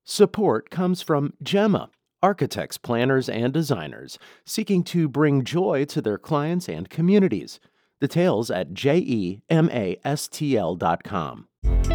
Support comes from Gemma, architects, planners, and designers seeking to bring joy to their clients and communities. Details at gemastl.com.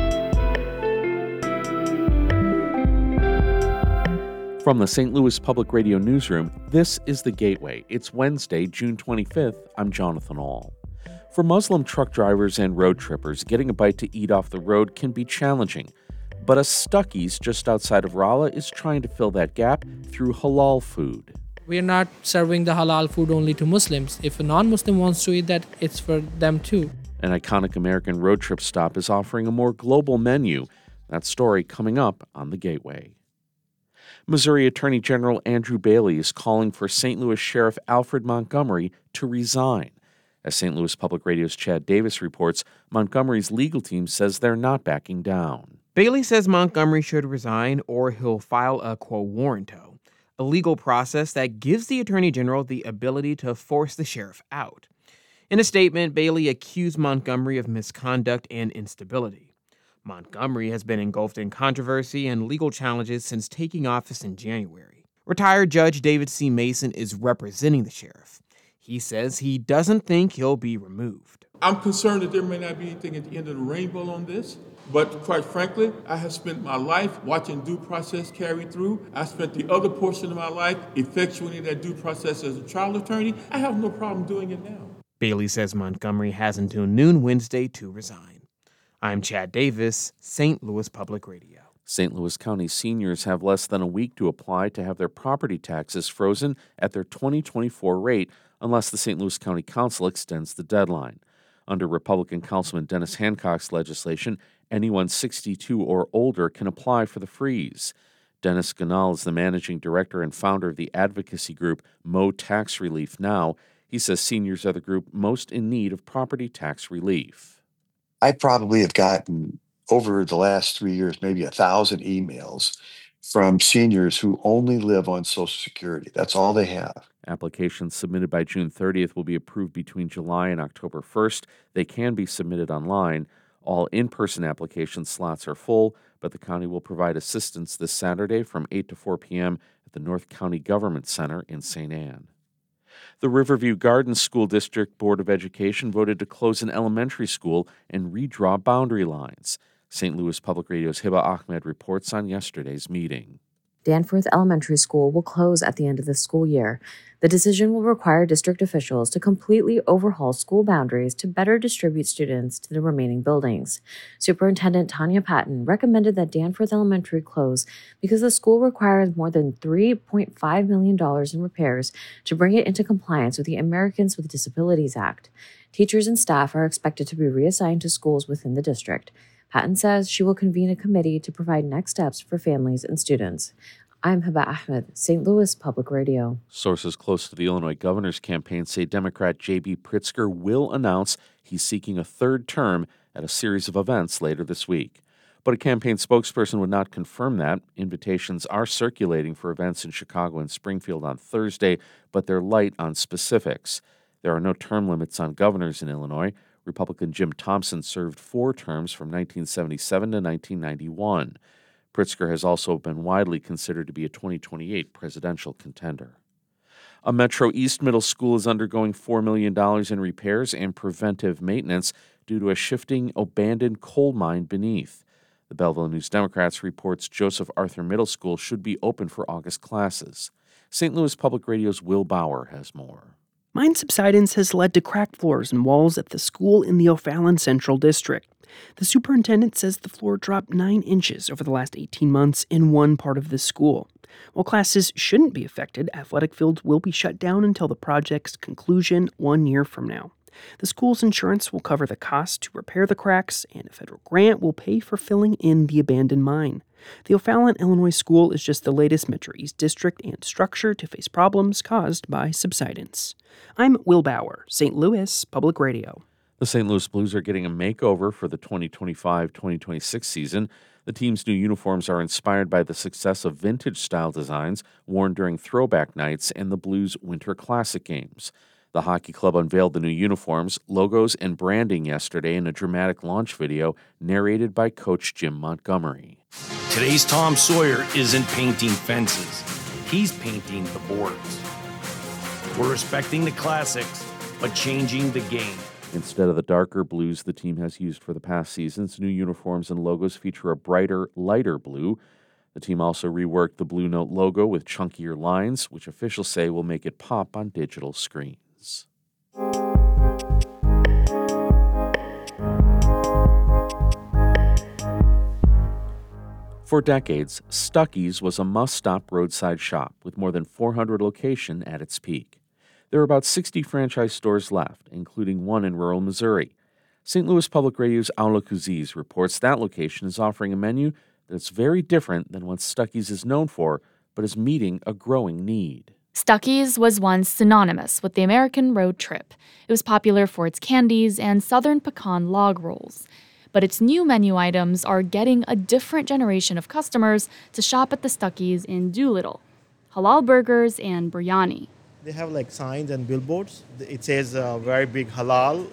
From the St. Louis Public Radio Newsroom, this is The Gateway. It's Wednesday, June 25th. I'm Jonathan Ahl. For Muslim truck drivers and road trippers, getting a bite to eat off the road can be challenging. But a Stuckey's just outside of Rolla is trying to fill that gap through halal food. We are not serving the halal food only to Muslims. If a non-Muslim wants to eat that, it's for them too. An iconic American road trip stop is offering a more global menu. That story coming up on The Gateway. Missouri Attorney General Andrew Bailey is calling for St. Louis Sheriff Alfred Montgomery to resign. As St. Louis Public Radio's Chad Davis reports, Montgomery's legal team says they're not backing down. Bailey says Montgomery should resign or he'll file a quo warranto, a legal process that gives the Attorney General the ability to force the sheriff out. In a statement, Bailey accused Montgomery of misconduct and instability. Montgomery has been engulfed in controversy and legal challenges since taking office in January. Retired Judge David C. Mason is representing the sheriff. He says he doesn't think he'll be removed. I'm concerned that there may not be anything at the end of the rainbow on this, but quite frankly, I have spent my life watching due process carry through. I spent the other portion of my life effectuating that due process as a trial attorney. I have no problem doing it now. Bailey says Montgomery has until noon Wednesday to resign. I'm Chad Davis, St. Louis Public Radio. St. Louis County seniors have less than a week to apply to have their property taxes frozen at their 2024 rate unless the St. Louis County Council extends the deadline. Under Republican Councilman Dennis Hancock's legislation, anyone 62 or older can apply for the freeze. Dennis Ganal is the managing director and founder of the advocacy group Mo Tax Relief Now. He says seniors are the group most in need of property tax relief. I probably have gotten over the last 3 years, maybe 1,000 emails from seniors who only live on Social Security. That's all they have. Applications submitted by June 30th will be approved between July and October 1st. They can be submitted online. All in-person application slots are full, but the county will provide assistance this Saturday from 8 to 4 p.m. at the North County Government Center in St. Anne. The Riverview Gardens School District Board of Education voted to close an elementary school and redraw boundary lines. St. Louis Public Radio's Hiba Ahmed reports on yesterday's meeting. Danforth Elementary School will close at the end of the school year. The decision will require district officials to completely overhaul school boundaries to better distribute students to the remaining buildings. Superintendent Tanya Patton recommended that Danforth Elementary close because the school requires more than $3.5 million in repairs to bring it into compliance with the Americans with Disabilities Act. Teachers and staff are expected to be reassigned to schools within the district. Patton says she will convene a committee to provide next steps for families and students. I'm Hiba Ahmed, St. Louis Public Radio. Sources close to the Illinois governor's campaign say Democrat J.B. Pritzker will announce he's seeking a third term at a series of events later this week. But a campaign spokesperson would not confirm that. Invitations are circulating for events in Chicago and Springfield on Thursday, but they're light on specifics. There are no term limits on governors in Illinois. Republican Jim Thompson served 4 terms from 1977 to 1991. Pritzker has also been widely considered to be a 2028 presidential contender. A Metro East middle school is undergoing $4 million in repairs and preventive maintenance due to a shifting, abandoned coal mine beneath. The Belleville News-Democrats reports Joseph Arthur Middle School should be open for August classes. St. Louis Public Radio's Will Bauer has more. Mine subsidence has led to cracked floors and walls at the school in the O'Fallon Central District. The superintendent says the floor dropped 9 inches over the last 18 months in one part of the school. While classes shouldn't be affected, athletic fields will be shut down until the project's conclusion 1 year from now. The school's insurance will cover the cost to repair the cracks, and a federal grant will pay for filling in the abandoned mine. The O'Fallon, Illinois school is just the latest Metro East district and structure to face problems caused by subsidence. I'm Will Bauer, St. Louis Public Radio. The St. Louis Blues are getting a makeover for the 2025-2026 season. The team's new uniforms are inspired by the success of vintage-style designs worn during throwback nights and the Blues Winter Classic games. The hockey club unveiled the new uniforms, logos, and branding yesterday in a dramatic launch video narrated by coach Jim Montgomery. Today's Tom Sawyer isn't painting fences. He's painting the borders. We're respecting the classics, but changing the game. Instead of the darker blues the team has used for the past seasons, new uniforms and logos feature a brighter, lighter blue. The team also reworked the Blue Note logo with chunkier lines, which officials say will make it pop on digital screens. For decades, Stuckey's was a must-stop roadside shop with more than 400 locations at its peak. There are about 60 franchise stores left, including one in rural Missouri. St. Louis Public Radio's Aula Kuziz reports that location is offering a menu that's very different than what Stuckey's is known for, but is meeting a growing need. Stuckey's was once synonymous with the American road trip. It was popular for its candies and southern pecan log rolls. But its new menu items are getting a different generation of customers to shop at the Stuckey's in Doolittle. Halal burgers and biryani. They have like signs and billboards. It says very big halal,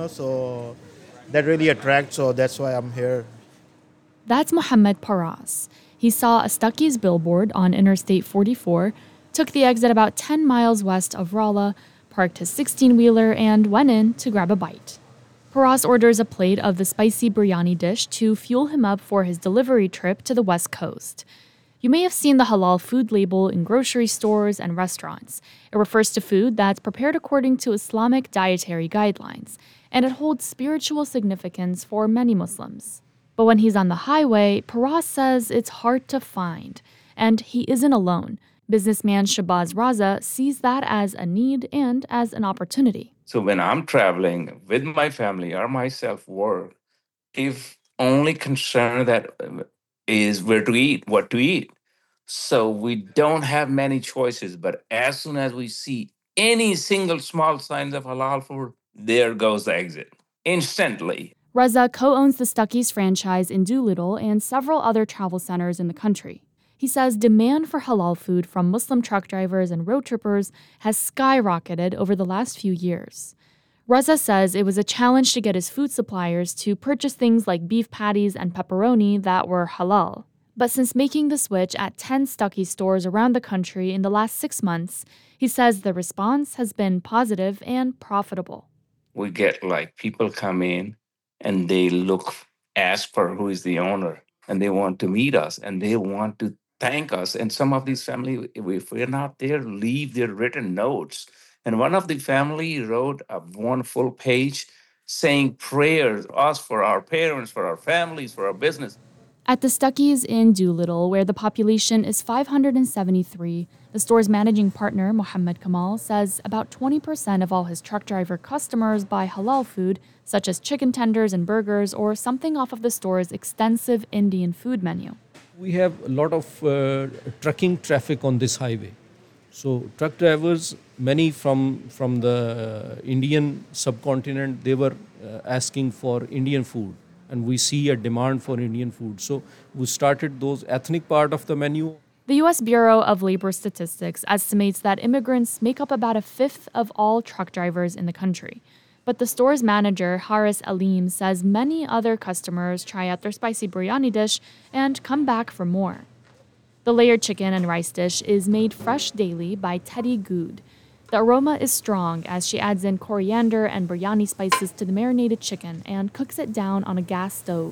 so that really attracts, so that's why I'm here. That's Mohammed Paras. He saw a Stuckey's billboard on Interstate 44, took the exit about 10 miles west of Rolla, parked his 16-wheeler, and went in to grab a bite. Paras orders a plate of the spicy biryani dish to fuel him up for his delivery trip to the West Coast. You may have seen the halal food label in grocery stores and restaurants. It refers to food that's prepared according to Islamic dietary guidelines, and it holds spiritual significance for many Muslims. But when he's on the highway, Paras says it's hard to find, and he isn't alone. Businessman Shabazz Raza sees that as a need and as an opportunity. So when I'm traveling with my family or myself work, if only concern that is where to eat, what to eat. So we don't have many choices, but as soon as we see any single small signs of halal food, there goes the exit, instantly. Raza co-owns the Stuckey's franchise in Doolittle and several other travel centers in the country. He says demand for halal food from Muslim truck drivers and road trippers has skyrocketed over the last few years. Raza says it was a challenge to get his food suppliers to purchase things like beef patties and pepperoni that were halal. But since making the switch at 10 Stuckey's stores around the country in the last 6 months, he says the response has been positive and profitable. We get people come in and they ask for who is the owner, and they want to meet us and they want to thank us. And some of these families, if we're not there, leave their written notes. And one of the family wrote one full page saying prayers, us for our parents, for our families, for our business. At the Stuckey's in Doolittle, where the population is 573, the store's managing partner, Mohammed Kamal, says about 20% of all his truck driver customers buy halal food, such as chicken tenders and burgers, or something off of the store's extensive Indian food menu. We have a lot of trucking traffic on this highway. So truck drivers, many from the Indian subcontinent, they were asking for Indian food. And we see a demand for Indian food. So we started those ethnic part of the menu. The U.S. Bureau of Labor Statistics estimates that immigrants make up about a fifth of all truck drivers in the country. But the store's manager, Haris Aleem, says many other customers try out their spicy biryani dish and come back for more. The layered chicken and rice dish is made fresh daily by Teddy Good. The aroma is strong as she adds in coriander and biryani spices to the marinated chicken and cooks it down on a gas stove.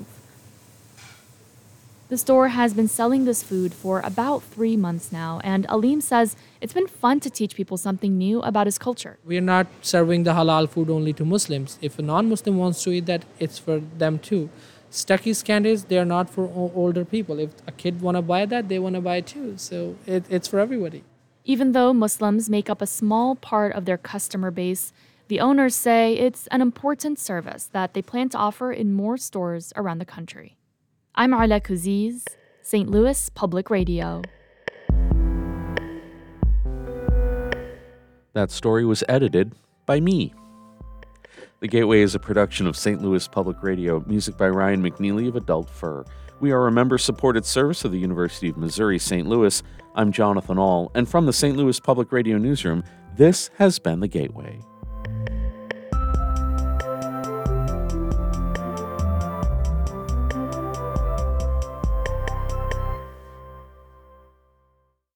The store has been selling this food for about 3 months now, and Aleem says it's been fun to teach people something new about his culture. We are not serving the halal food only to Muslims. If a non-Muslim wants to eat that, it's for them too. Stuckey's candies, they are not for older people. If a kid want to buy that, they want to buy it too. So it's for everybody. Even though Muslims make up a small part of their customer base, the owners say it's an important service that they plan to offer in more stores around the country. I'm Aula Kuziz, St. Louis Public Radio. That story was edited by me. The Gateway is a production of St. Louis Public Radio, music by Ryan McNeely of Adult Fur. We are a member-supported service of the University of Missouri, St. Louis. I'm Jonathan Ahl, and from the St. Louis Public Radio newsroom, this has been The Gateway.